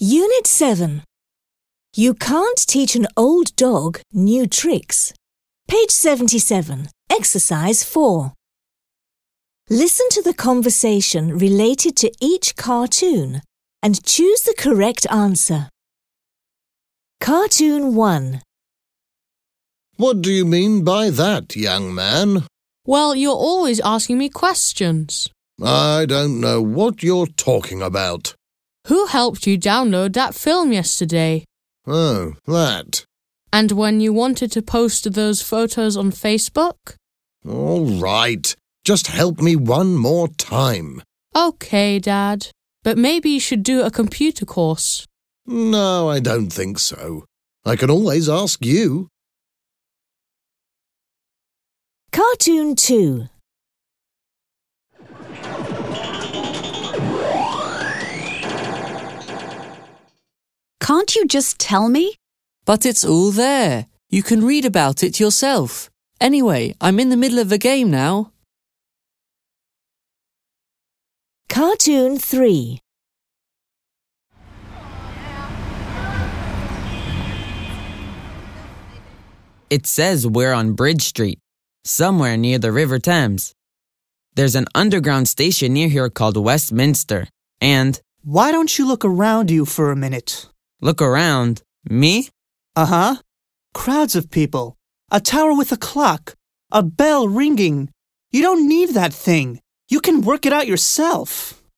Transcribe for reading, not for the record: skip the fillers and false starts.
Unit 7. You can't teach an old dog new tricks. Page 77, Exercise 4. Listen to the conversation related to each cartoon and choose the correct answer. Cartoon 1. What do you mean by that, young man? Well, you're always asking me questions. I don't know what you're talking about. Who helped you download that film yesterday? Oh, that. And when you wanted to post those photos on Facebook? All right. Just help me one more time. Okay, Dad. But maybe you should do a computer course. No, I don't think so. I can always ask you. Cartoon 2. Can't you just tell me? But it's all there. You can read about it yourself. Anyway, I'm in the middle of a game now. Cartoon 3. It says we're on Bridge Street, somewhere near the River Thames. There's an underground station near here called Westminster, and... Why don't you look around you for a minute? Look around? Me? Uh-huh. Crowds of people. A tower with a clock. A bell ringing. You don't need that thing. You can work it out yourself.